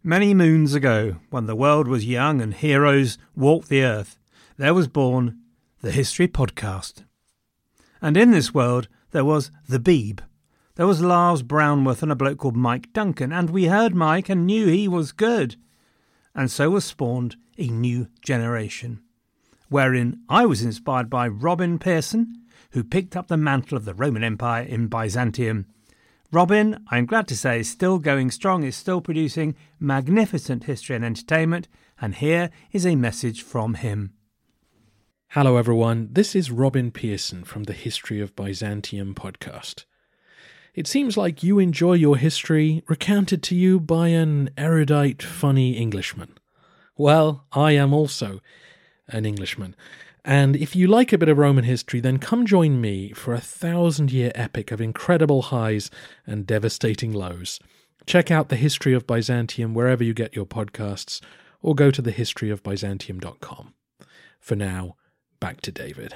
Many moons ago, when the world was young and heroes walked the earth, there was born the History Podcast. And in this world, there was the Beeb. There was Lars Brownworth and a bloke called Mike Duncan, and we heard Mike and knew he was good. And so was spawned a new generation, wherein I was inspired by Robin Pearson, who picked up the mantle of the Roman Empire in Byzantium. Robin, I'm glad to say, is still going strong, is still producing magnificent history and entertainment, and here is a message from him. Hello everyone, this is Robin Pearson from the History of Byzantium podcast. It seems like you enjoy your history recounted to you by an erudite, funny Englishman. Well, I am also an Englishman. And if you like a bit of Roman history, then come join me for a 1,000-year epic of incredible highs and devastating lows. Check out The History of Byzantium wherever you get your podcasts, or go to thehistoryofbyzantium.com. For now, back to David.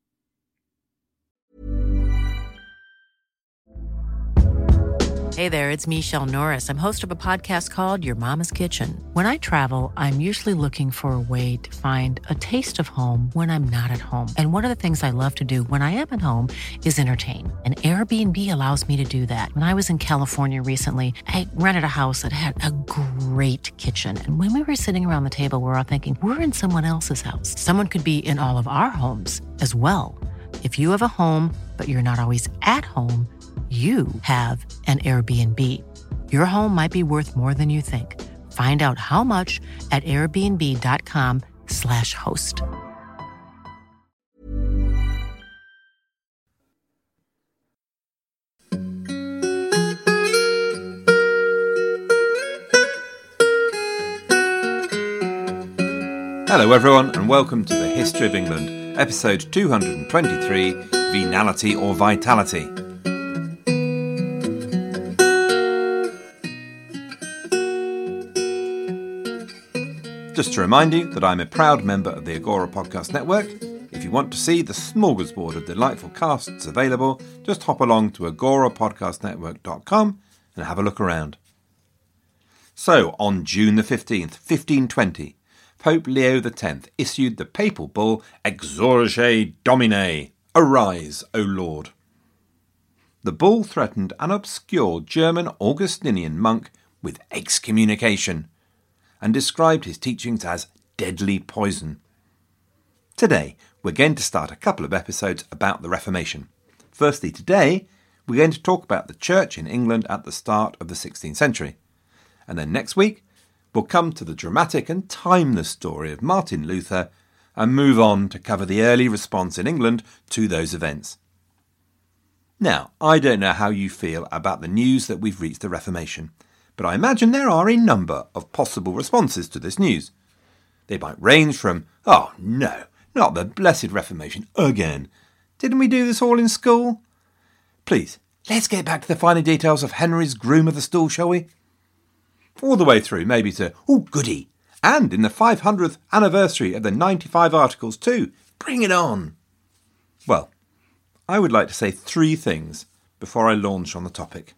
Hey there, it's Michelle Norris. I'm host of a podcast called Your Mama's Kitchen. When I travel, I'm usually looking for a way to find a taste of home when I'm not at home. And one of the things I love to do when I am at home is entertain. And Airbnb allows me to do that. When I was in California recently, I rented a house that had a great kitchen. And when we were sitting around the table, we were all thinking, we're in someone else's house. Someone could be in all of our homes as well. If you have a home, but you're not always at home, you have an Airbnb. Your home might be worth more than you think. Find out how much at airbnb.com/host. Hello everyone and welcome to the History of England, episode 223, Venality or Vitality. Just to remind you that I'm a proud member of the Agora Podcast Network. If you want to see the smorgasbord of delightful casts available, just hop along to agorapodcastnetwork.com and have a look around. So, on June the 15th, 1520, Pope Leo X issued the papal bull Exsurge Domine, Arise, O Lord. The bull threatened an obscure German Augustinian monk with excommunication, and described his teachings as deadly poison. Today, we're going to start a couple of episodes about the Reformation. Firstly, today, we're going to talk about the Church in England at the start of the 16th century. And then next week, we'll come to the dramatic and timeless story of Martin Luther and move on to cover the early response in England to those events. Now, I don't know how you feel about the news that we've reached the Reformation, but I imagine there are a number of possible responses to this news. They might range from, oh no, not the Blessed Reformation again. Didn't we do this all in school? Please, let's get back to the finer details of Henry's groom of the stool, shall we? All the way through, maybe to, oh goody, and in the 500th anniversary of the 95 Articles too. Bring it on! Well, I would like to say three things before I launch on the topic.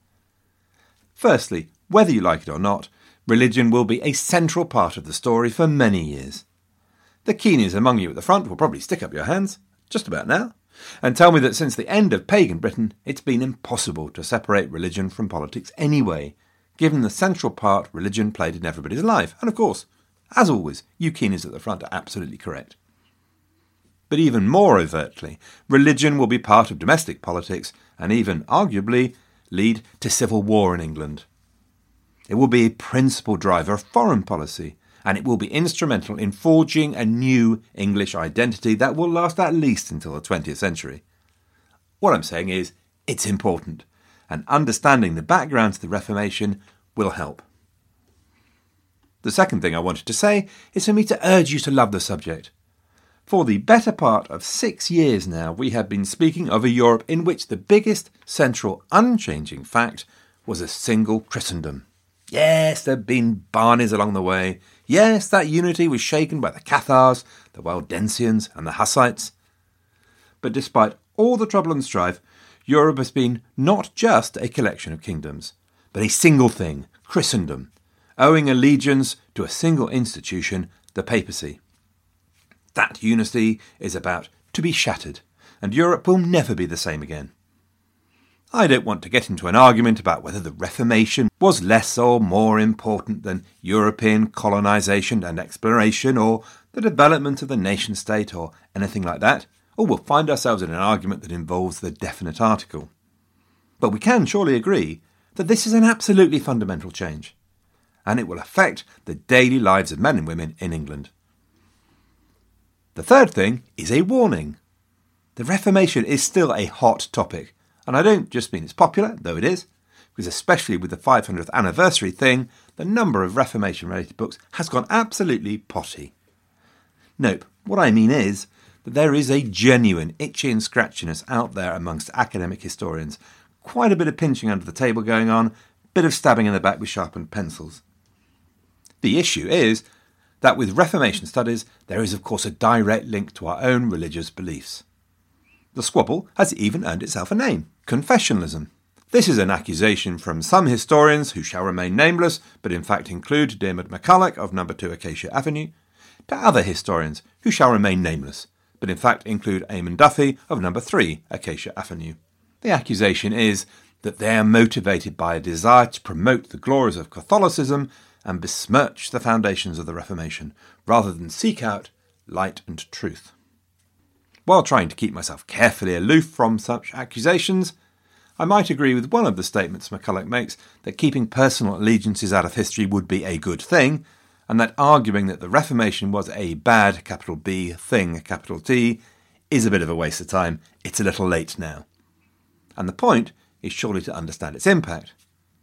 Firstly, whether you like it or not, religion will be a central part of the story for many years. The keenies among you at the front will probably stick up your hands, just about now, and tell me that since the end of pagan Britain, it's been impossible to separate religion from politics anyway, given the central part religion played in everybody's life. And of course, as always, you keenies at the front are absolutely correct. But even more overtly, religion will be part of domestic politics and even, arguably, lead to civil war in England. It will be a principal driver of foreign policy, and it will be instrumental in forging a new English identity that will last at least until the 20th century. What I'm saying is, it's important, and understanding the background to the Reformation will help. The second thing I wanted to say is for me to urge you to love the subject. For the better part of 6 years now, we have been speaking of a Europe in which the biggest, central, unchanging fact was a single Christendom. Yes, there had been Barneys along the way. Yes, that unity was shaken by the Cathars, the Waldensians and the Hussites. But despite all the trouble and strife, Europe has been not just a collection of kingdoms, but a single thing, Christendom, owing allegiance to a single institution, the papacy. That unity is about to be shattered, and Europe will never be the same again. I don't want to get into an argument about whether the Reformation was less or more important than European colonisation and exploration, or the development of the nation-state, or anything like that, or we'll find ourselves in an argument that involves the definite article. But we can surely agree that this is an absolutely fundamental change, and it will affect the daily lives of men and women in England. The third thing is a warning. The Reformation is still a hot topic, and I don't just mean it's popular, though it is, because especially with the 500th anniversary thing, the number of Reformation-related books has gone absolutely potty. Nope, what I mean is that there is a genuine itchy and scratchiness out there amongst academic historians, quite a bit of pinching under the table going on, bit of stabbing in the back with sharpened pencils. The issue is that with Reformation studies, there is of course a direct link to our own religious beliefs. The squabble has even earned itself a name, confessionalism. This is an accusation from some historians who shall remain nameless, but in fact include Diarmaid MacCulloch of No. 2 Acacia Avenue, to other historians who shall remain nameless, but in fact include Eamon Duffy of No. 3 Acacia Avenue. The accusation is that they are motivated by a desire to promote the glories of Catholicism and besmirch the foundations of the Reformation, rather than seek out light and truth. While trying to keep myself carefully aloof from such accusations, I might agree with one of the statements MacCulloch makes that keeping personal allegiances out of history would be a good thing, and that arguing that the Reformation was a bad, capital B, thing, capital T, is a bit of a waste of time. It's a little late now. And the point is surely to understand its impact.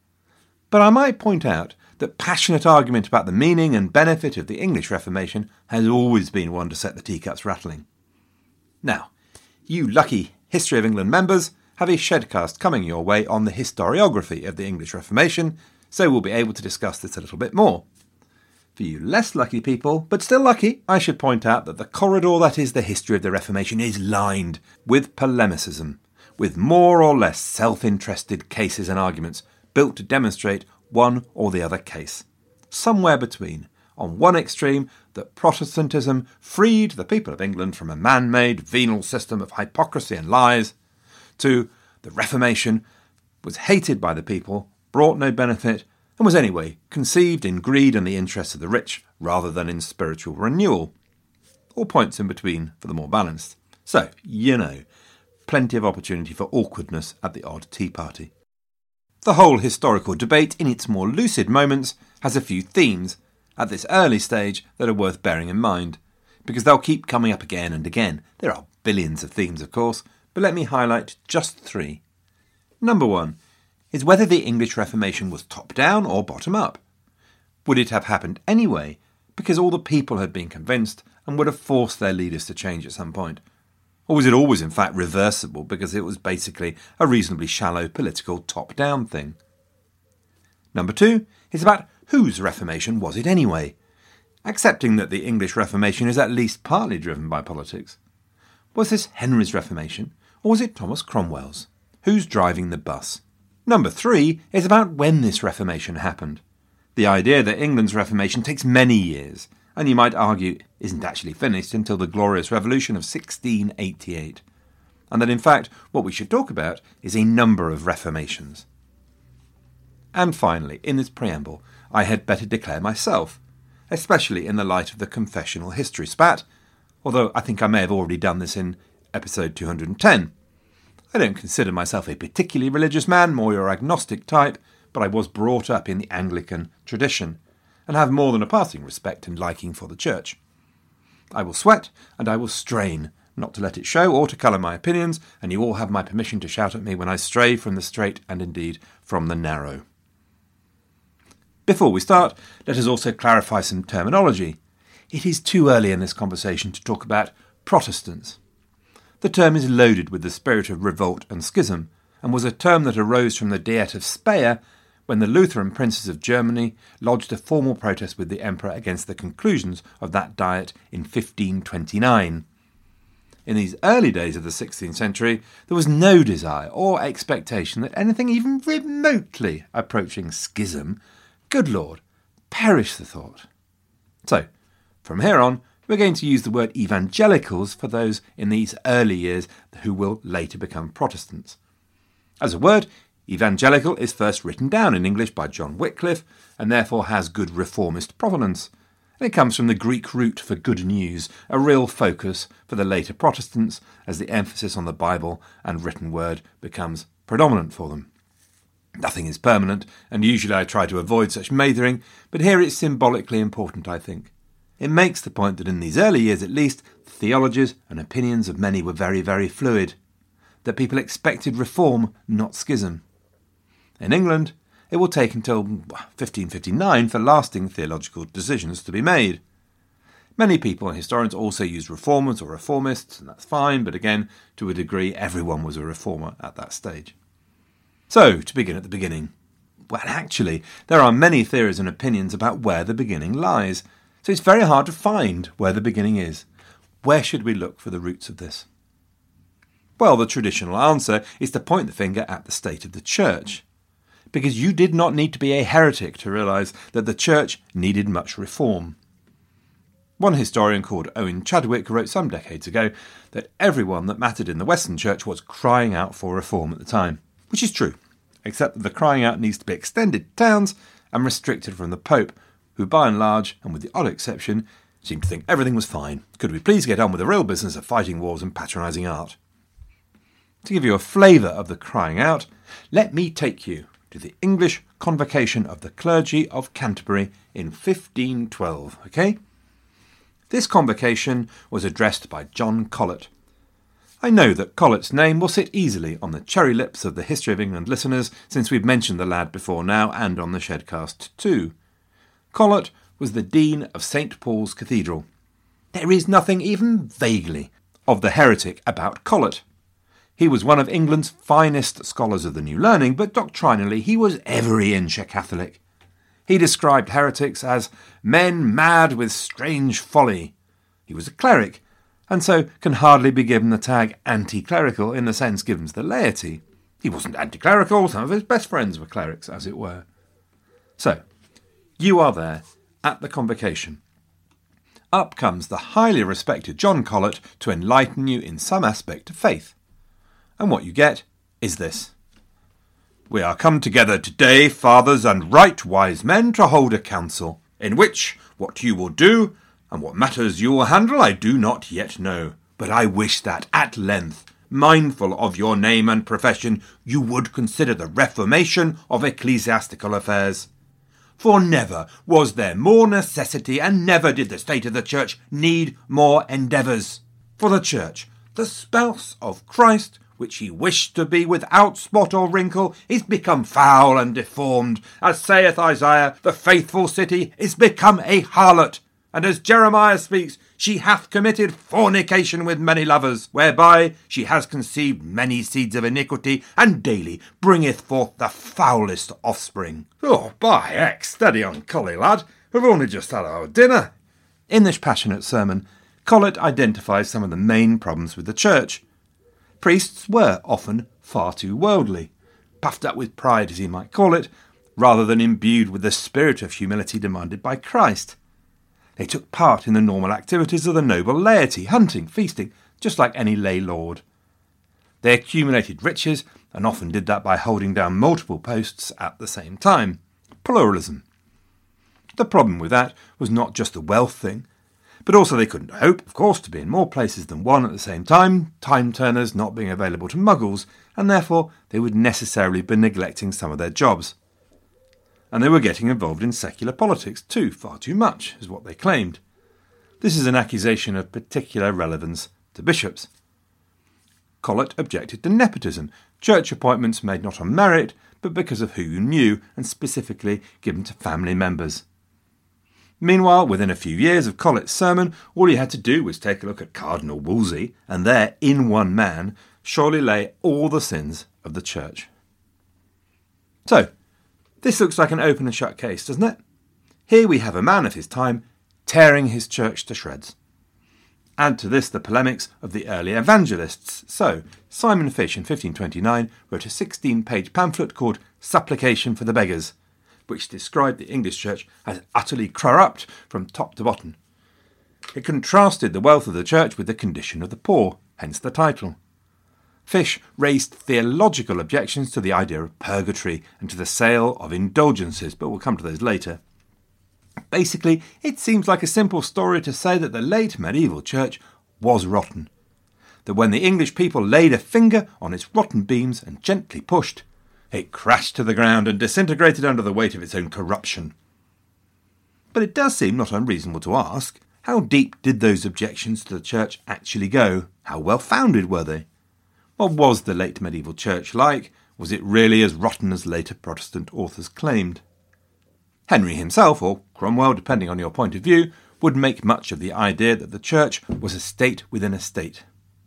But I might point out that passionate argument about the meaning and benefit of the English Reformation has always been one to set the teacups rattling. Now, you lucky History of England members have a Shedcast coming your way on the historiography of the English Reformation, so we'll be able to discuss this a little bit more. For you less lucky people, but still lucky, I should point out that the corridor that is the history of the Reformation is lined with polemicism, with more or less self-interested cases and arguments built to demonstrate one or the other case. Somewhere between, on one extreme, that Protestantism freed the people of England from a man-made venal system of hypocrisy and lies, to the Reformation was hated by the people, brought no benefit, and was anyway conceived in greed and the interests of the rich rather than in spiritual renewal. Or points in between for the more balanced. So, plenty of opportunity for awkwardness at the odd tea party. The whole historical debate in its more lucid moments has a few themes at this early stage that are worth bearing in mind, because they'll keep coming up again and again. There are billions of themes, of course, but let me highlight just 3. Number 1 is whether the English Reformation was top-down or bottom-up. Would it have happened anyway, because all the people had been convinced and would have forced their leaders to change at some point? Or was it always in fact reversible because it was basically a reasonably shallow political top-down thing? Number 2 is about whose Reformation was it anyway, accepting that the English Reformation is at least partly driven by politics. Was this Henry's Reformation, or was it Thomas Cromwell's? Who's driving the bus? Number 3 is about when this Reformation happened. The idea that England's Reformation takes many years, and you might argue isn't actually finished until the Glorious Revolution of 1688, and that in fact what we should talk about is a number of reformations. And finally, in this preamble, I had better declare myself, especially in the light of the confessional history spat, although I think I may have already done this in episode 210. I don't consider myself a particularly religious man, more your agnostic type, but I was brought up in the Anglican tradition, and have more than a passing respect and liking for the church. I will sweat, and I will strain, not to let it show or to colour my opinions, and you all have my permission to shout at me when I stray from the straight and indeed from the narrow. Before we start, let us also clarify some terminology. It is too early in this conversation to talk about Protestants. The term is loaded with the spirit of revolt and schism, and was a term that arose from the Diet of Speyer when the Lutheran princes of Germany lodged a formal protest with the emperor against the conclusions of that diet in 1529. In these early days of the 16th century, there was no desire or expectation that anything even remotely approaching schism, good Lord, Perish the thought. So, from here on, we're going to use the word evangelicals for those in these early years who will later become Protestants. As a word, evangelical is first written down in English by John Wycliffe and therefore has good reformist provenance. And it comes from the Greek root for good news, a real focus for the later Protestants as the emphasis on the Bible and written word becomes predominant for them. Nothing is permanent, and usually I try to avoid such mathering, but here it's symbolically important, I think. It makes the point that in these early years at least, theologies and opinions of many were very, very fluid, that people expected reform, not schism. In England, it will take until 1559 for lasting theological decisions to be made. Many people and historians also use reformers or reformists, and that's fine, but again, to a degree, everyone was a reformer at that stage. So, to begin at the beginning. Well, actually, there are many theories and opinions about where the beginning lies, so it's very hard to find where the beginning is. Where should we look for the roots of this? Well, the traditional answer is to point the finger at the state of the church, because you did not need to be a heretic to realise that the church needed much reform. One historian called Owen Chadwick wrote some decades ago that everyone that mattered in the Western church was crying out for reform at the time, which is true, except that the crying out needs to be extended to towns and restricted from the Pope, who by and large, and with the odd exception, seemed to think everything was fine. Could we please get on with the real business of fighting wars and patronising art? To give you a flavour of the crying out, let me take you to the English Convocation of the Clergy of Canterbury in 1512, okay? This convocation was addressed by John Colet. I know that Colet's name will sit easily on the cherry lips of the History of England listeners, since we've mentioned the lad before now and on the Shedcast too. Colet was the Dean of St. Paul's Cathedral. There is nothing even vaguely of the heretic about Colet. He was one of England's finest scholars of the New Learning, but doctrinally he was every inch a Catholic. He described heretics as men mad with strange folly. He was a cleric, and so can hardly be given the tag anti-clerical in the sense given to the laity. He wasn't anti-clerical, some of his best friends were clerics, as it were. So, you are there at the convocation. Up comes the highly respected John Colet to enlighten you in some aspect of faith. And what you get is this. We are come together today, fathers and right wise men, to hold a council, in which what you will do and what matters you will handle I do not yet know. But I wish that at length, mindful of your name and profession, you would consider the reformation of ecclesiastical affairs. For never was there more necessity, and never did the state of the Church need more endeavours. For the Church, the spouse of Christ, which he wished to be without spot or wrinkle, is become foul and deformed. As saith Isaiah, the faithful city is become a harlot. And as Jeremiah speaks, she hath committed fornication with many lovers, whereby she has conceived many seeds of iniquity, and daily bringeth forth the foulest offspring. Oh, by heck, steady on, Collie, lad. We've only just had our dinner. In this passionate sermon, Colet identifies some of the main problems with the church. Priests were often far too worldly, puffed up with pride, as he might call it, rather than imbued with the spirit of humility demanded by Christ. They took part in the normal activities of the noble laity, hunting, feasting, just like any lay lord. They accumulated riches, and often did that by holding down multiple posts at the same time. Pluralism. The problem with that was not just the wealth thing, but also they couldn't hope, of course, to be in more places than one at the same time turners not being available to muggles, and therefore they would necessarily be neglecting some of their jobs. And they were getting involved in secular politics too, far too much, is what they claimed. This is an accusation of particular relevance to bishops. Colet objected to nepotism, church appointments made not on merit, but because of who you knew, and specifically given to family members. Meanwhile, within a few years of Colet's sermon, all you had to do was take a look at Cardinal Wolsey, and there, in one man, surely lay all the sins of the church. So, this looks like an open and shut case, doesn't it? Here we have a man of his time tearing his church to shreds. Add to this the polemics of the early evangelists. So, Simon Fish in 1529 wrote a 16-page pamphlet called Supplication for the Beggars, which described the English church as utterly corrupt from top to bottom. It contrasted the wealth of the church with the condition of the poor, hence the title. Fish raised theological objections to the idea of purgatory and to the sale of indulgences, but we'll come to those later. Basically, it seems like a simple story to say that the late medieval church was rotten. That when the English people laid a finger on its rotten beams and gently pushed, it crashed to the ground and disintegrated under the weight of its own corruption. But it does seem not unreasonable to ask, how deep did those objections to the church actually go? How well founded were they? What was the late medieval church like? Was it really as rotten as later Protestant authors claimed? Henry himself, or Cromwell, depending on your point of view, would make much of the idea that the church was a state within a state.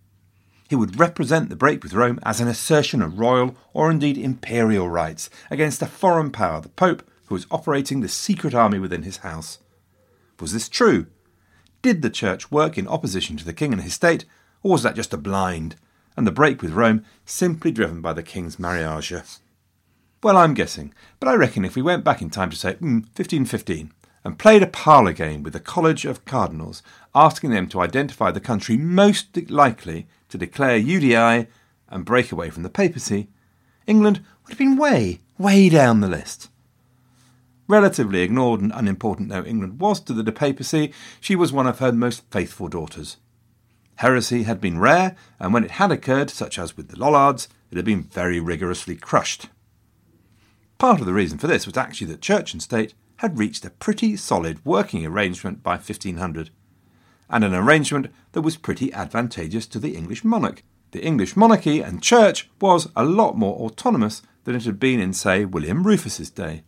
He would represent the break with Rome as an assertion of royal or indeed imperial rights against a foreign power, the Pope, who was operating the secret army within his house. Was this true? Did the church work in opposition to the king and his state, or was that just a blind, and the break with Rome simply driven by the king's marriage? Well, I'm guessing, but I reckon if we went back in time to say 1515 and played a parlour game with the College of Cardinals, asking them to identify the country most likely to declare UDI and break away from the papacy, England would have been way down the list. Relatively ignored and unimportant though England was to the papacy, she was one of her most faithful daughters. Heresy had been rare, and when it had occurred, such as with the Lollards, it had been very rigorously crushed. Part of the reason for this was actually that church and state had reached a pretty solid working arrangement by 1500, and an arrangement that was pretty advantageous to the English monarch. The English monarchy and church was a lot more autonomous than it had been in, say, William Rufus's day.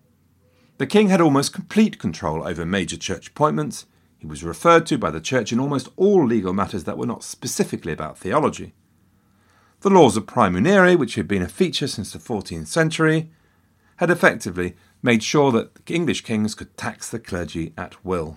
The king had almost complete control over major church appointments. He was referred to by the church in almost all legal matters that were not specifically about theology. The laws of praemunire, which had been a feature since the 14th century, had effectively made sure that English kings could tax the clergy at will.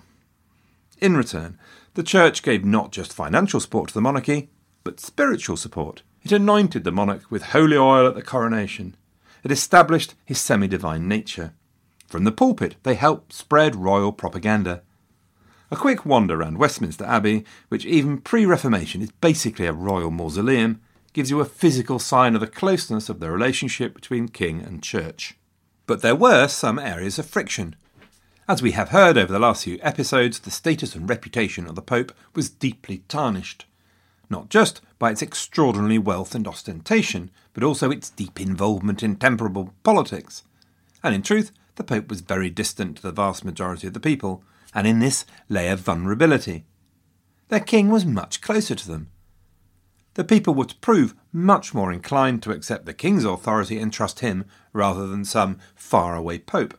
In return, the church gave not just financial support to the monarchy, but spiritual support. It anointed the monarch with holy oil at the coronation. It established his semi-divine nature. From the pulpit, they helped spread royal propaganda. A quick wander around Westminster Abbey, which even pre-Reformation is basically a royal mausoleum, gives you a physical sign of the closeness of the relationship between king and church. But there were some areas of friction. As we have heard over the last few episodes, the status and reputation of the Pope was deeply tarnished, not just by its extraordinary wealth and ostentation, but also its deep involvement in temporal politics. And in truth, the Pope was very distant to the vast majority of the people, and in this lay a vulnerability. Their king was much closer to them. The people were to prove much more inclined to accept the king's authority and trust him rather than some faraway pope.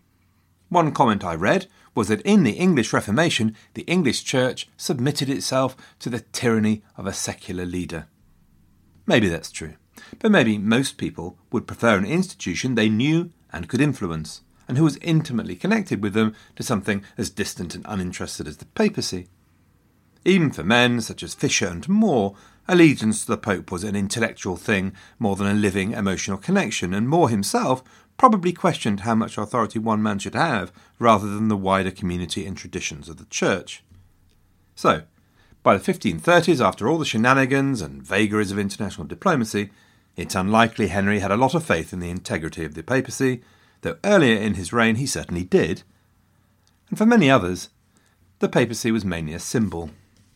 One comment I read was that in the English Reformation, the English church submitted itself to the tyranny of a secular leader. Maybe that's true, but maybe most people would prefer an institution they knew and could influence, and who was intimately connected with them, to something as distant and uninterested as the papacy. Even for men such as Fisher and More, allegiance to the Pope was an intellectual thing more than a living emotional connection, and More himself probably questioned how much authority one man should have rather than the wider community and traditions of the Church. So, by the 1530s, after all the shenanigans and vagaries of international diplomacy, it's unlikely Henry had a lot of faith in the integrity of the papacy, though earlier in his reign he certainly did. And for many others, the papacy was mainly a symbol.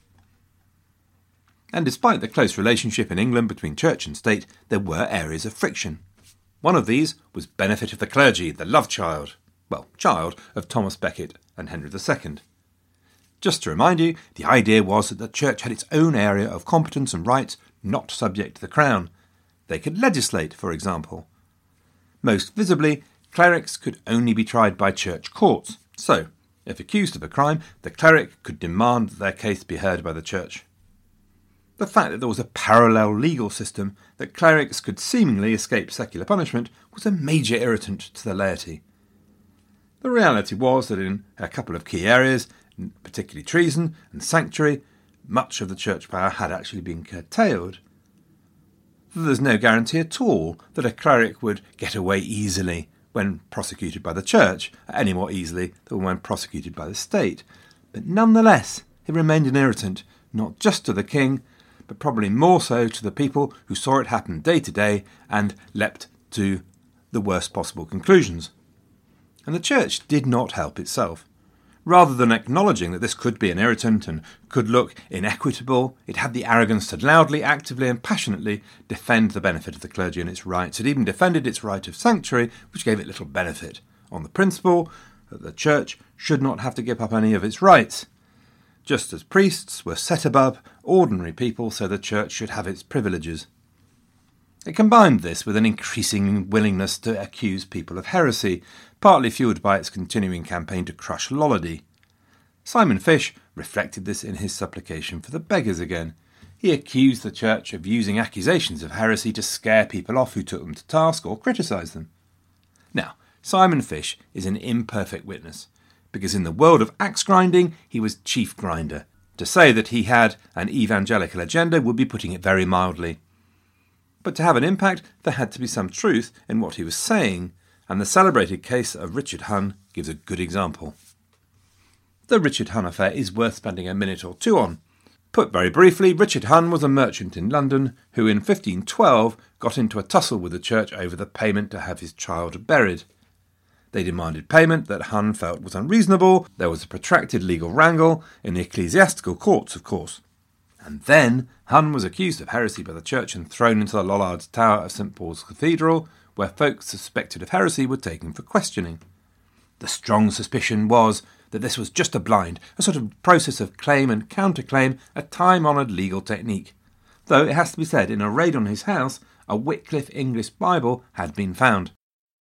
And despite the close relationship in England between church and state, there were areas of friction. One of these was benefit of the clergy, the love child of Thomas Becket and Henry II. Just to remind you, the idea was that the church had its own area of competence and rights not subject to the crown. They could legislate, for example. Most visibly, clerics could only be tried by church courts. So, if accused of a crime, the cleric could demand that their case be heard by the church. The fact that there was a parallel legal system that clerics could seemingly escape secular punishment was a major irritant to the laity. The reality was that in a couple of key areas, particularly treason and sanctuary, much of the church power had actually been curtailed. There's no guarantee at all that a cleric would get away easily when prosecuted by the church any more easily than when prosecuted by the state. But nonetheless, he remained an irritant, not just to the king, but probably more so to the people who saw it happen day to day and leapt to the worst possible conclusions. And the church did not help itself. Rather than acknowledging that this could be an irritant and could look inequitable, it had the arrogance to loudly, actively and passionately defend the benefit of the clergy and its rights. It even defended its right of sanctuary, which gave it little benefit, on the principle that the church should not have to give up any of its rights. Just as priests were set above ordinary people, so the church should have its privileges. It combined this with an increasing willingness to accuse people of heresy, partly fuelled by its continuing campaign to crush Lollardy. Simon Fish reflected this in his supplication for the beggars again. He accused the church of using accusations of heresy to scare people off who took them to task or criticise them. Now, Simon Fish is an imperfect witness, because in the world of axe grinding he was chief grinder. To say that he had an evangelical agenda would be putting it very mildly. But to have an impact, there had to be some truth in what he was saying, and the celebrated case of Richard Hunn gives a good example. The Richard Hunn affair is worth spending a minute or two on. Put very briefly, Richard Hunn was a merchant in London who in 1512 got into a tussle with the church over the payment to have his child buried. They demanded payment that Hunn felt was unreasonable. There was a protracted legal wrangle in the ecclesiastical courts, of course. And then Hunn was accused of heresy by the church and thrown into the Lollards Tower of St Paul's Cathedral, where folks suspected of heresy were taken for questioning. The strong suspicion was that this was just a blind, a sort of process of claim and counterclaim, a time-honoured legal technique. Though, it has to be said, in a raid on his house, a Wycliffe English Bible had been found.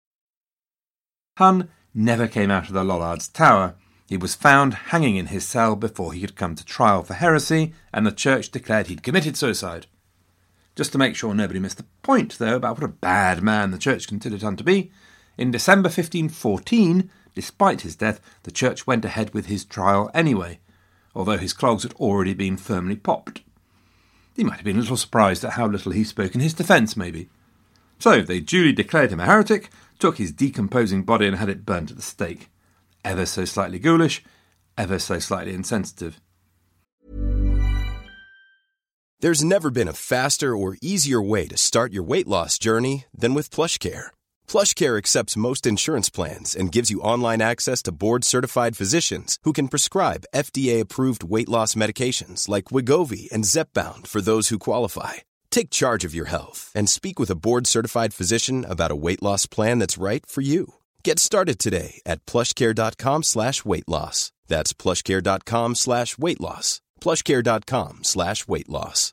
Hunn never came out of the Lollards Tower. He was found hanging in his cell before he could come to trial for heresy, and the church declared he'd committed suicide. Just to make sure nobody missed the point, though, about what a bad man the church considered Hunn to be, in December 1514, despite his death, the church went ahead with his trial anyway, although his clogs had already been firmly popped. He might have been a little surprised at how little he spoke in his defence, maybe. So they duly declared him a heretic, took his decomposing body and had it burnt at the stake. Ever so slightly ghoulish, ever so slightly insensitive. There's never been a faster or easier way to start your weight loss journey than with PlushCare. PlushCare accepts most insurance plans and gives you online access to board-certified physicians who can prescribe FDA-approved weight loss medications like Wegovy and Zepbound for those who qualify. Take charge of your health and speak with a board-certified physician about a weight loss plan that's right for you. Get started today at plushcare.com/weight-loss. That's plushcare.com/weight-loss. plushcare.com/weight-loss.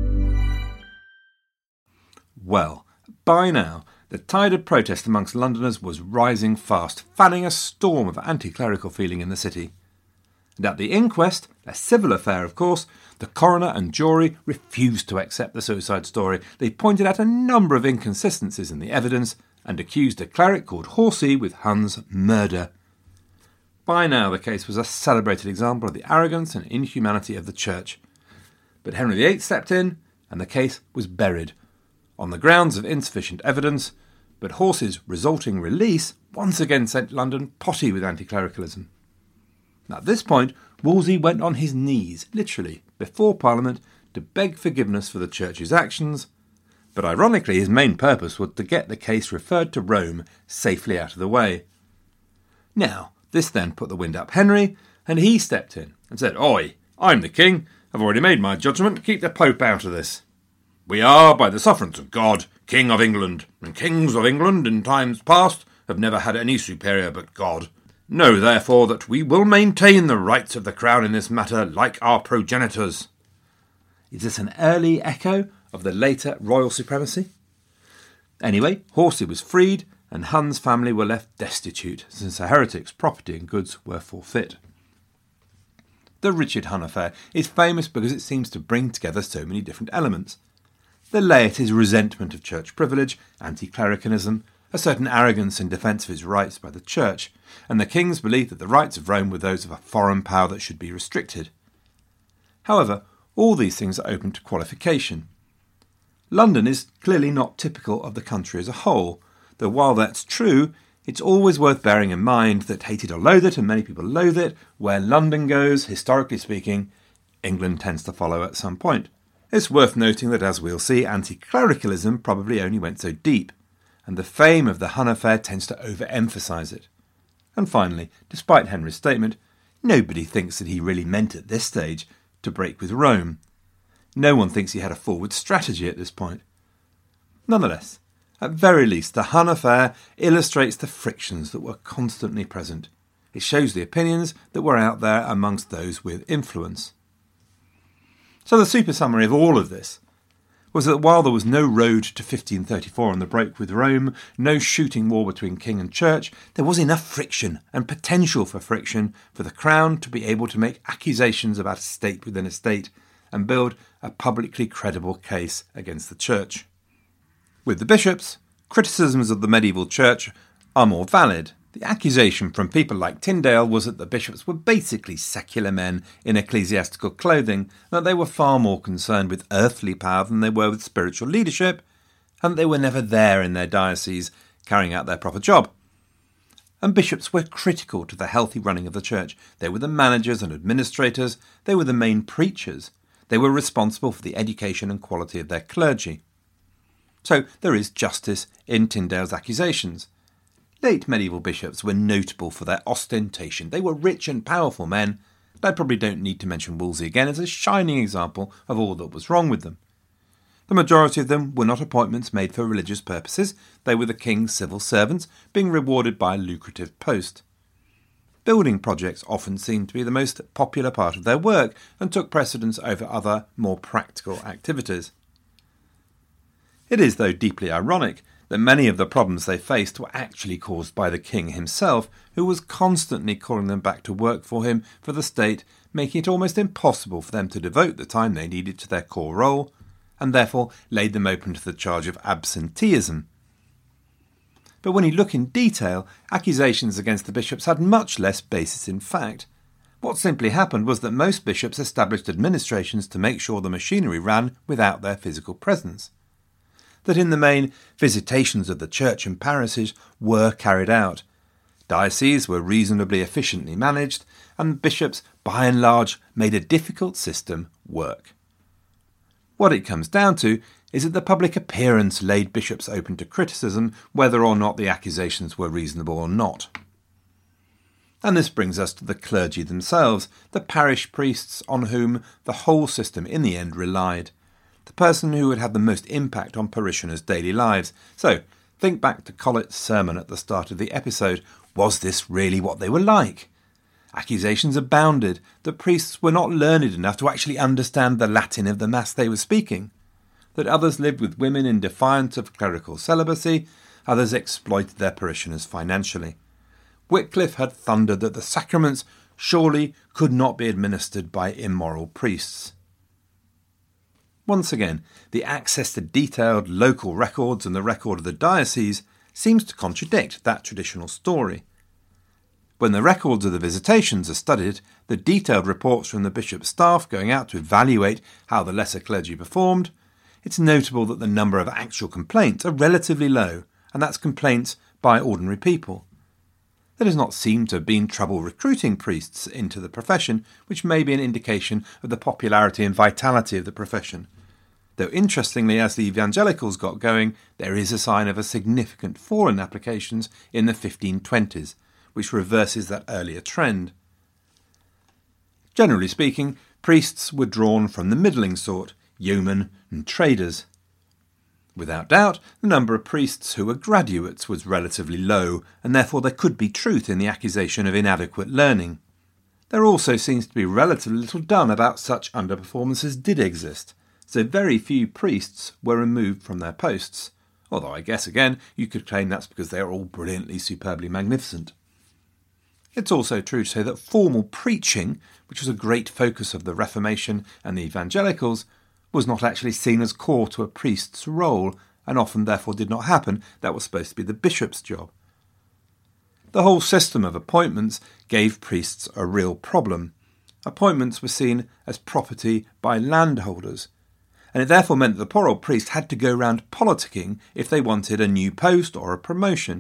Well, by now, the tide of protest amongst Londoners was rising fast, fanning a storm of anti-clerical feeling in the city. And at the inquest, a civil affair of course, the coroner and jury refused to accept the suicide story. They pointed out a number of inconsistencies in the evidence and accused a cleric called Horsey with Hunn's murder. By now the case was a celebrated example of the arrogance and inhumanity of the church. But Henry VIII stepped in and the case was buried, on the grounds of insufficient evidence, but Horsey's resulting release once again sent London potty with anti-clericalism. At this point, Wolsey went on his knees, literally, before Parliament to beg forgiveness for the church's actions, but ironically his main purpose was to get the case referred to Rome safely out of the way. Now, this then put the wind up Henry, and he stepped in and said, "Oi, I'm the king, I've already made my judgment, keep the Pope out of this. We are, by the sufferance of God, King of England, and kings of England in times past have never had any superior but God. Know, therefore, that we will maintain the rights of the crown in this matter like our progenitors." Is this an early echo of the later royal supremacy? Anyway, Horsey was freed, and Hunn's family were left destitute, since the heretic's property and goods were forfeit. The Richard Hunn affair is famous because it seems to bring together so many different elements. The laity's resentment of church privilege, anti-clericalism, a certain arrogance in defence of his rights by the church, and the king's belief that the rights of Rome were those of a foreign power that should be restricted. However, all these things are open to qualification. London is clearly not typical of the country as a whole, though while that's true, It's always worth bearing in mind that, hate it or loathe it, and many people loathe it, where London goes, historically speaking, England tends to follow at some point. It's worth noting that, as we'll see, anti-clericalism probably only went so deep, and the fame of the Hun affair tends to overemphasise it. And finally, despite Henry's statement, nobody thinks that he really meant at this stage to break with Rome. No one thinks he had a forward strategy at this point. Nonetheless, at very least, the Hun affair illustrates the frictions that were constantly present. It shows the opinions that were out there amongst those with influence. So the super summary of all of this was that while there was no road to 1534 and the break with Rome, no shooting war between king and church, there was enough friction and potential for friction for the crown to be able to make accusations about a state within a state and build a publicly credible case against the church. With the bishops, criticisms of the medieval church are more valid. The accusation from people like Tyndale was that the bishops were basically secular men in ecclesiastical clothing, that they were far more concerned with earthly power than they were with spiritual leadership, and that they were never there in their diocese carrying out their proper job. And bishops were critical to the healthy running of the church. They were the managers and administrators, they were the main preachers, they were responsible for the education and quality of their clergy. So there is justice in Tyndale's accusations. Late medieval bishops were notable for their ostentation. They were rich and powerful men, and I probably don't need to mention Wolsey again as a shining example of all that was wrong with them. The majority of them were not appointments made for religious purposes. They were the king's civil servants, being rewarded by a lucrative post. Building projects often seemed to be the most popular part of their work and took precedence over other, more practical activities. It is, though, deeply ironic that many of the problems they faced were actually caused by the king himself, who was constantly calling them back to work for him for the state, making it almost impossible for them to devote the time they needed to their core role, and therefore laid them open to the charge of absenteeism. But when you look in detail, accusations against the bishops had much less basis in fact. What simply happened was that most bishops established administrations to make sure the machinery ran without their physical presence. That in the main, visitations of the church and parishes were carried out. Dioceses were reasonably efficiently managed, and bishops, by and large, made a difficult system work. What it comes down to is that the public appearance laid bishops open to criticism, whether or not the accusations were reasonable or not. And this brings us to the clergy themselves, the parish priests on whom the whole system in the end relied. The person who would have the most impact on parishioners' daily lives. So, think back to Collett's sermon at the start of the episode. Was this really what they were like? Accusations abounded that priests were not learned enough to actually understand the Latin of the Mass they were speaking, that others lived with women in defiance of clerical celibacy, others exploited their parishioners financially. Wycliffe had thundered that the sacraments surely could not be administered by immoral priests. Once again, the access to detailed local records and the record of the diocese seems to contradict that traditional story. When the records of the visitations are studied, the detailed reports from the bishop's staff going out to evaluate how the lesser clergy performed, it's notable that the number of actual complaints are relatively low, and that's complaints by ordinary people. There does not seem to have been trouble recruiting priests into the profession, which may be an indication of the popularity and vitality of the profession. Though interestingly, as the evangelicals got going, there is a sign of a significant fall in applications in the 1520s, which reverses that earlier trend. Generally speaking, priests were drawn from the middling sort, yeomen and traders. Without doubt, the number of priests who were graduates was relatively low, and therefore there could be truth in the accusation of inadequate learning. There also seems to be relatively little done about such underperformance as did exist, so very few priests were removed from their posts, although I guess again you could claim that's because they are all brilliantly, superbly magnificent. It's also true to say that formal preaching, which was a great focus of the Reformation and the evangelicals, was not actually seen as core to a priest's role, and often therefore did not happen. That was supposed to be the bishop's job. The whole system of appointments gave priests a real problem. Appointments were seen as property by landholders, and it therefore meant that the poor old priest had to go round politicking if they wanted a new post or a promotion,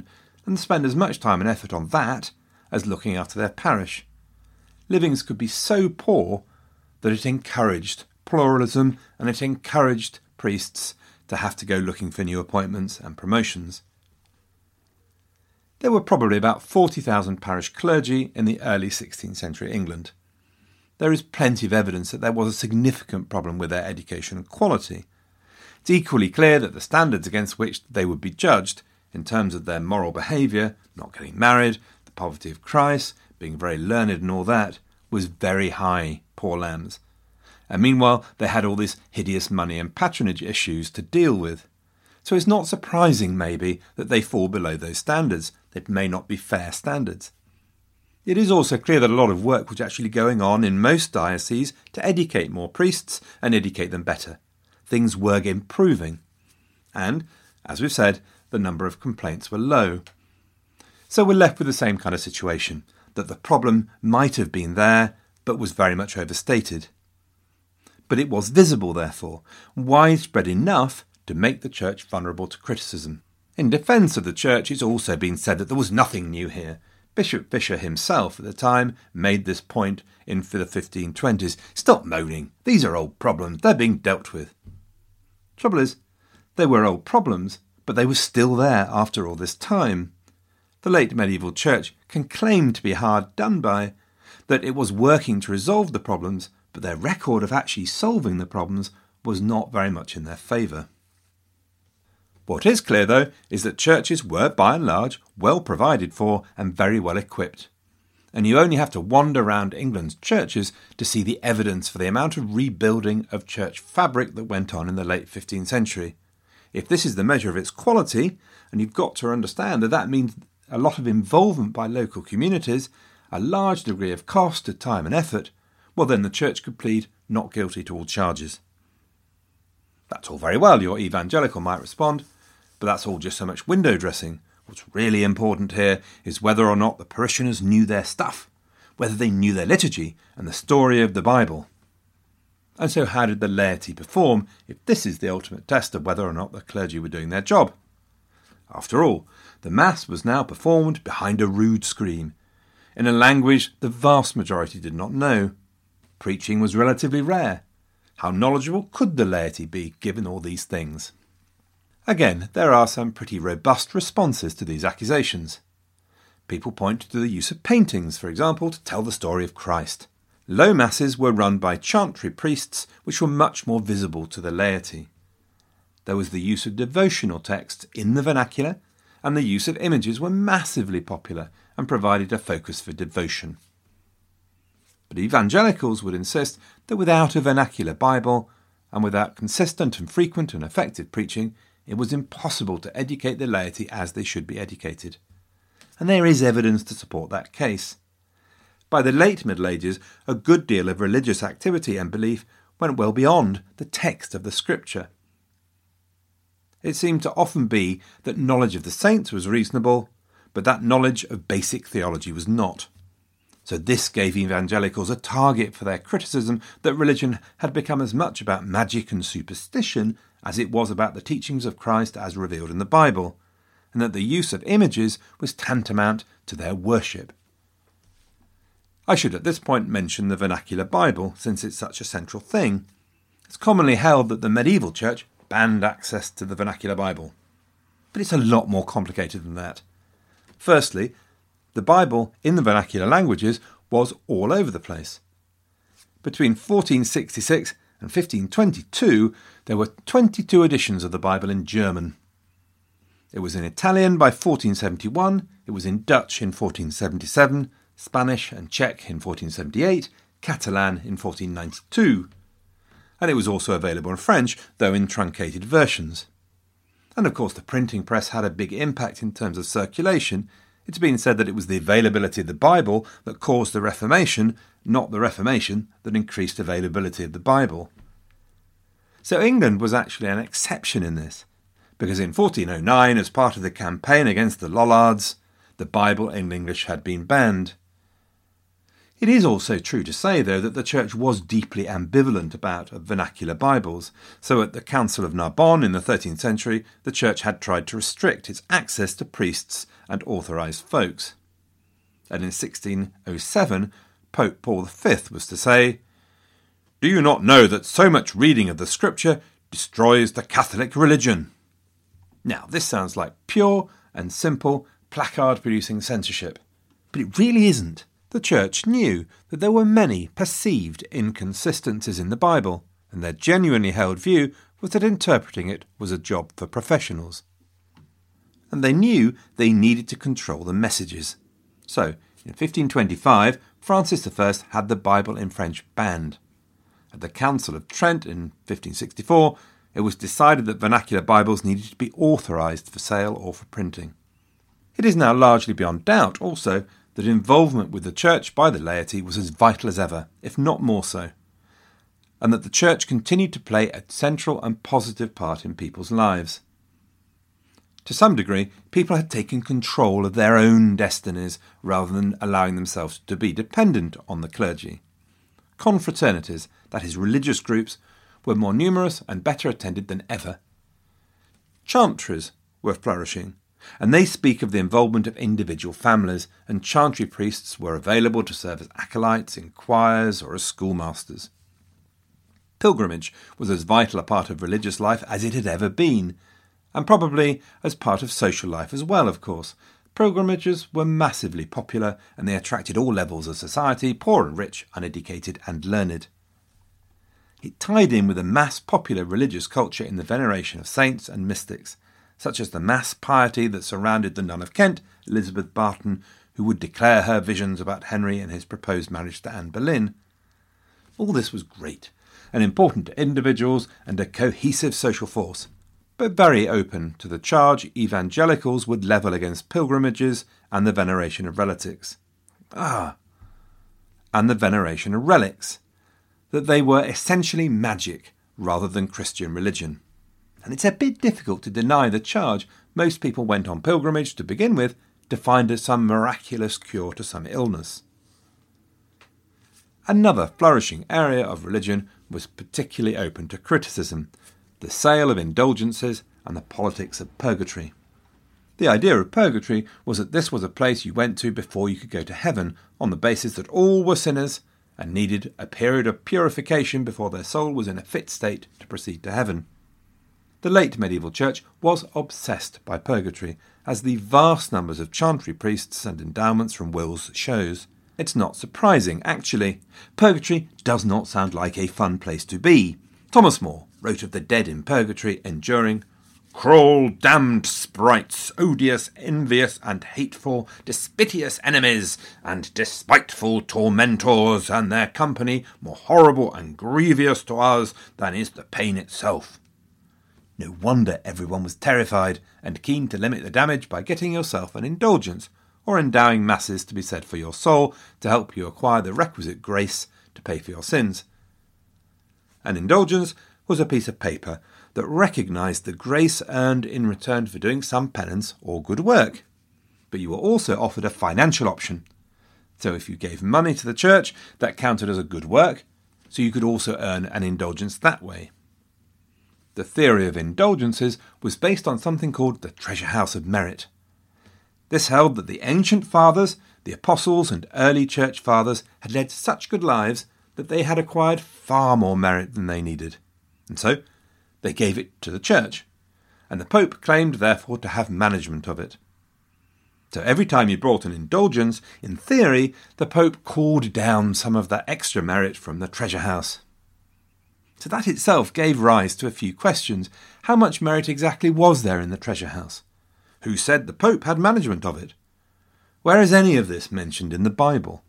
and spend as much time and effort on that as looking after their parish. Livings could be so poor that it encouraged pluralism and it encouraged priests to have to go looking for new appointments and promotions. There were probably about 40,000 parish clergy in the early 16th century England. There is plenty of evidence that there was a significant problem with their education and quality. It's equally clear that the standards against which they would be judged, in terms of their moral behaviour, not getting married, the poverty of Christ, being very learned and all that, was very high, poor lambs. And meanwhile, they had all this hideous money and patronage issues to deal with. So it's not surprising, maybe, that they fall below those standards. It may not be fair standards. It is also clear that a lot of work was actually going on in most dioceses to educate more priests and educate them better. Things were improving. And, as we've said, the number of complaints were low. So we're left with the same kind of situation, that the problem might have been there, but was very much overstated. But it was visible, therefore, widespread enough to make the Church vulnerable to criticism. In defence of the Church, it's also been said that there was nothing new here. Bishop Fisher himself at the time made this point in the 1520s. Stop moaning. These are old problems. They're being dealt with. Trouble is, they were old problems, but they were still there after all this time. The late medieval Church can claim to be hard done by, that it was working to resolve the problems, but their record of actually solving the problems was not very much in their favour. What is clear, though, is that churches were, by and large, well provided for and very well equipped. And you only have to wander around England's churches to see the evidence for the amount of rebuilding of church fabric that went on in the late 15th century. If this is the measure of its quality, and you've got to understand that that means a lot of involvement by local communities, a large degree of cost of time and effort, well then the church could plead not guilty to all charges. That's all very well, your evangelical might respond, but that's all just so much window dressing. What's really important here is whether or not the parishioners knew their stuff, whether they knew their liturgy and the story of the Bible. And so how did the laity perform if this is the ultimate test of whether or not the clergy were doing their job? After all, the Mass was now performed behind a rood screen, in a language the vast majority did not know. Preaching was relatively rare. How knowledgeable could the laity be given all these things? Again, there are some pretty robust responses to these accusations. People point to the use of paintings, for example, to tell the story of Christ. Low masses were run by chantry priests, which were much more visible to the laity. There was the use of devotional texts in the vernacular, and the use of images were massively popular and provided a focus for devotion. But evangelicals would insist that without a vernacular Bible, and without consistent and frequent and effective preaching, it was impossible to educate the laity as they should be educated. And there is evidence to support that case. By the late Middle Ages, a good deal of religious activity and belief went well beyond the text of the Scripture. It seemed to often be that knowledge of the saints was reasonable, but that knowledge of basic theology was not. So this gave evangelicals a target for their criticism that religion had become as much about magic and superstition as it was about the teachings of Christ as revealed in the Bible, and that the use of images was tantamount to their worship. I should at this point mention the vernacular Bible, since it's such a central thing. It's commonly held that the medieval church banned access to the vernacular Bible. But it's a lot more complicated than that. Firstly, the Bible in the vernacular languages was all over the place. Between 1466 and 1522, there were 22 editions of the Bible in German. It was in Italian by 1471, it was in Dutch in 1477, Spanish and Czech in 1478, Catalan in 1492. And it was also available in French, though in truncated versions. And of course the printing press had a big impact in terms of circulation. It's been said that it was the availability of the Bible that caused the Reformation, not the Reformation that increased availability of the Bible. So England was actually an exception in this, because in 1409, as part of the campaign against the Lollards, the Bible in English had been banned. It is also true to say, though, that the Church was deeply ambivalent about vernacular Bibles. So at the Council of Narbonne in the 13th century, the Church had tried to restrict its access to priests and authorised folks. And in 1607, Pope Paul V was to say, "Do you not know that so much reading of the Scripture destroys the Catholic religion?" Now, this sounds like pure and simple placard-producing censorship, but it really isn't. The Church knew that there were many perceived inconsistencies in the Bible, and their genuinely held view was that interpreting it was a job for professionals. And they knew they needed to control the messages. So, in 1525, Francis I had the Bible in French banned. At the Council of Trent in 1564, it was decided that vernacular Bibles needed to be authorised for sale or for printing. It is now largely beyond doubt, also, that involvement with the Church by the laity was as vital as ever, if not more so, and that the Church continued to play a central and positive part in people's lives. To some degree, people had taken control of their own destinies rather than allowing themselves to be dependent on the clergy. Confraternities, that is, religious groups, were more numerous and better attended than ever. Chantries were flourishing, and they speak of the involvement of individual families, and chantry priests were available to serve as acolytes in choirs or as schoolmasters. Pilgrimage was as vital a part of religious life as it had ever been, and probably as part of social life as well, of course. Pilgrimages were massively popular, and they attracted all levels of society, poor and rich, uneducated and learned. It tied in with a mass popular religious culture in the veneration of saints and mystics, such as the mass piety that surrounded the Nun of Kent, Elizabeth Barton, who would declare her visions about Henry and his proposed marriage to Anne Boleyn. All this was great and important to individuals and a cohesive social force, but very open to the charge evangelicals would level against pilgrimages and the veneration of relics. And the veneration of relics, that they were essentially magic rather than Christian religion. And it's a bit difficult to deny the charge. Most people went on pilgrimage to begin with to find some miraculous cure to some illness. Another flourishing area of religion was particularly open to criticism: the sale of indulgences and the politics of purgatory. The idea of purgatory was that this was a place you went to before you could go to heaven, on the basis that all were sinners and needed a period of purification before their soul was in a fit state to proceed to heaven. The late medieval church was obsessed by purgatory, as the vast numbers of chantry priests and endowments from wills shows. It's not surprising, actually. Purgatory does not sound like a fun place to be. Thomas More wrote of the dead in purgatory enduring, "Cruel, damned sprites, odious, envious, and hateful, despiteous enemies, and despiteful tormentors, and their company more horrible and grievous to us than is the pain itself." No wonder everyone was terrified and keen to limit the damage by getting yourself an indulgence, or endowing masses to be said for your soul to help you acquire the requisite grace to pay for your sins. An indulgence was a piece of paper that recognised the grace earned in return for doing some penance or good work. But you were also offered a financial option. So if you gave money to the church, that counted as a good work, so you could also earn an indulgence that way. The theory of indulgences was based on something called the treasure house of merit. This held that the ancient fathers, the apostles and early church fathers had led such good lives that they had acquired far more merit than they needed. And so they gave it to the church, and the Pope claimed therefore to have management of it. So every time you brought an indulgence, in theory, the Pope called down some of that extra merit from the treasure house. So that itself gave rise to a few questions. How much merit exactly was there in the treasure house? Who said the Pope had management of it? Where is any of this mentioned in the Bible?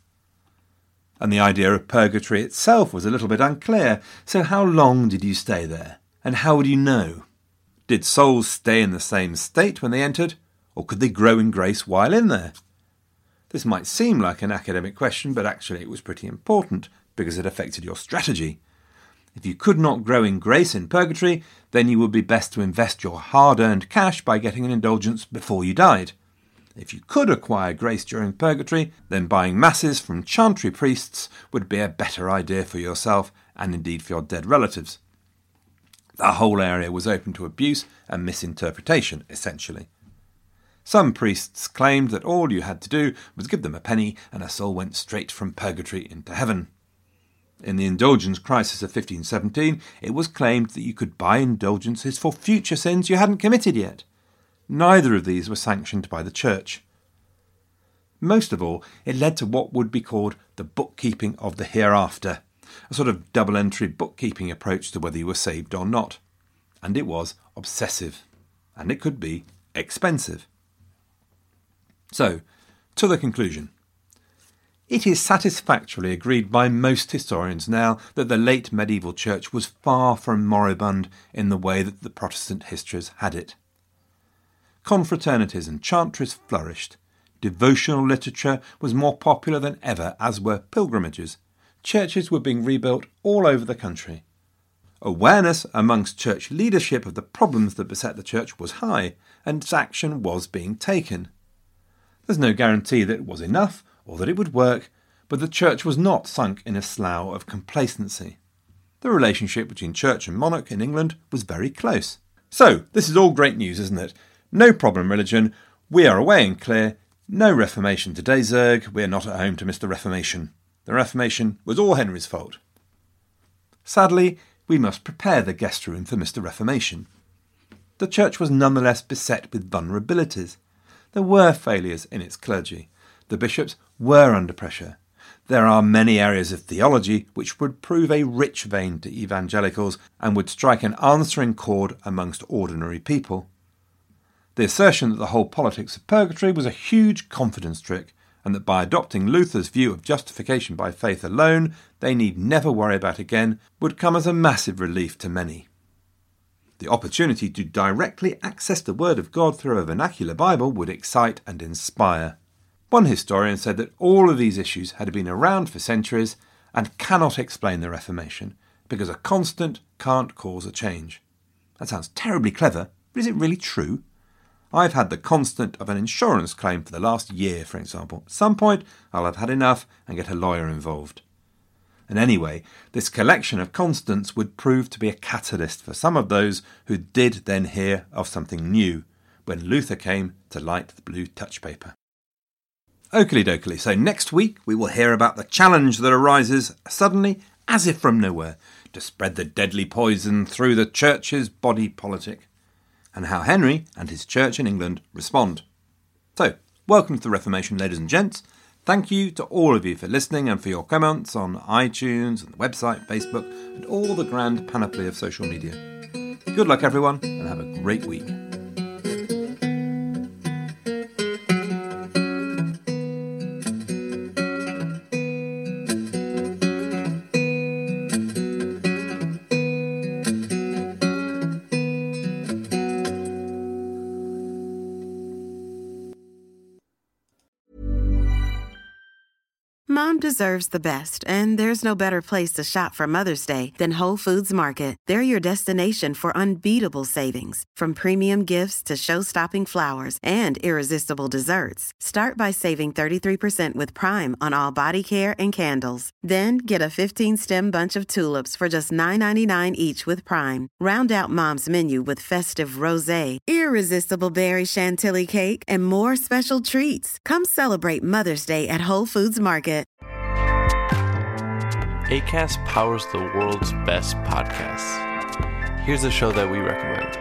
And the idea of purgatory itself was a little bit unclear. So how long did you stay there? And how would you know? Did souls stay in the same state when they entered? Or could they grow in grace while in there? This might seem like an academic question, but actually it was pretty important because it affected your strategy. If you could not grow in grace in purgatory, then you would be best to invest your hard-earned cash by getting an indulgence before you died. If you could acquire grace during purgatory, then buying masses from chantry priests would be a better idea for yourself and indeed for your dead relatives. The whole area was open to abuse and misinterpretation, essentially. Some priests claimed that all you had to do was give them a penny and a soul went straight from purgatory into heaven. In the indulgence crisis of 1517, it was claimed that you could buy indulgences for future sins you hadn't committed yet. Neither of these were sanctioned by the church. Most of all, it led to what would be called the bookkeeping of the hereafter, a sort of double-entry bookkeeping approach to whether you were saved or not. And it was obsessive, and it could be expensive. So, to the conclusion. It is satisfactorily agreed by most historians now that the late medieval church was far from moribund in the way that the Protestant histories had it. Confraternities and chantries flourished. Devotional literature was more popular than ever, as were pilgrimages. Churches were being rebuilt all over the country. Awareness amongst church leadership of the problems that beset the church was high, and action was being taken. There's no guarantee that it was enough or that it would work, but the church was not sunk in a slough of complacency. The relationship between church and monarch in England was very close. So, this is all great news, isn't it? No problem, religion. We are away and clear. No Reformation today, Zerg. We're not at home to Mr. Reformation. The Reformation was all Henry's fault. Sadly, we must prepare the guest room for Mr. Reformation. The church was nonetheless beset with vulnerabilities. There were failures in its clergy. The bishops were under pressure. There are many areas of theology which would prove a rich vein to evangelicals and would strike an answering chord amongst ordinary people. The assertion that the whole politics of purgatory was a huge confidence trick, and that by adopting Luther's view of justification by faith alone, they need never worry about again, would come as a massive relief to many. The opportunity to directly access the Word of God through a vernacular Bible would excite and inspire. One historian said that all of these issues had been around for centuries and cannot explain the Reformation, because a constant can't cause a change. That sounds terribly clever, but is it really true? I've had the constant of an insurance claim for the last year, for example. At some point, I'll have had enough and get a lawyer involved. And anyway, this collection of constants would prove to be a catalyst for some of those who did then hear of something new when Luther came to light the blue touch paper. Oakley dokley, so next week we will hear about the challenge that arises suddenly, as if from nowhere, to spread the deadly poison through the church's body politic, and how Henry and his church in England respond. So, welcome to the Reformation, ladies and gents. Thank you to all of you for listening and for your comments on iTunes and the website, Facebook, and all the grand panoply of social media. Good luck, everyone, and have a great week. Mom deserves the best, and there's no better place to shop for Mother's Day than Whole Foods Market. They're your destination for unbeatable savings, from premium gifts to show-stopping flowers and irresistible desserts. Start by saving 33% with Prime on all body care and candles. Then get a 15-stem bunch of tulips for just $9.99 each with Prime. Round out Mom's menu with festive rosé, irresistible berry chantilly cake, and more special treats. Come celebrate Mother's Day at Whole Foods Market. Acast powers the world's best podcasts. Here's a show that we recommend.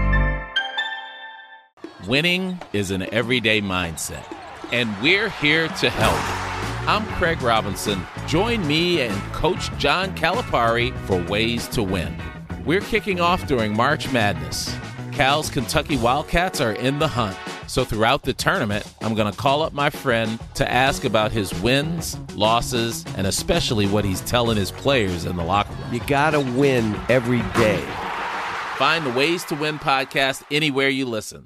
Winning is an everyday mindset, and we're here to help. I'm Craig Robinson. Join me and Coach John Calipari for Ways to Win. We're kicking off during March Madness. Cal's Kentucky Wildcats are in the hunt. So throughout the tournament, I'm going to call up my friend to ask about his wins, losses, and especially what he's telling his players in the locker room. You got to win every day. Find the Ways to Win podcast anywhere you listen.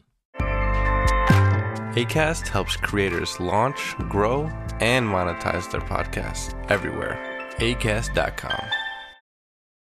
Acast helps creators launch, grow, and monetize their podcasts everywhere. Acast.com.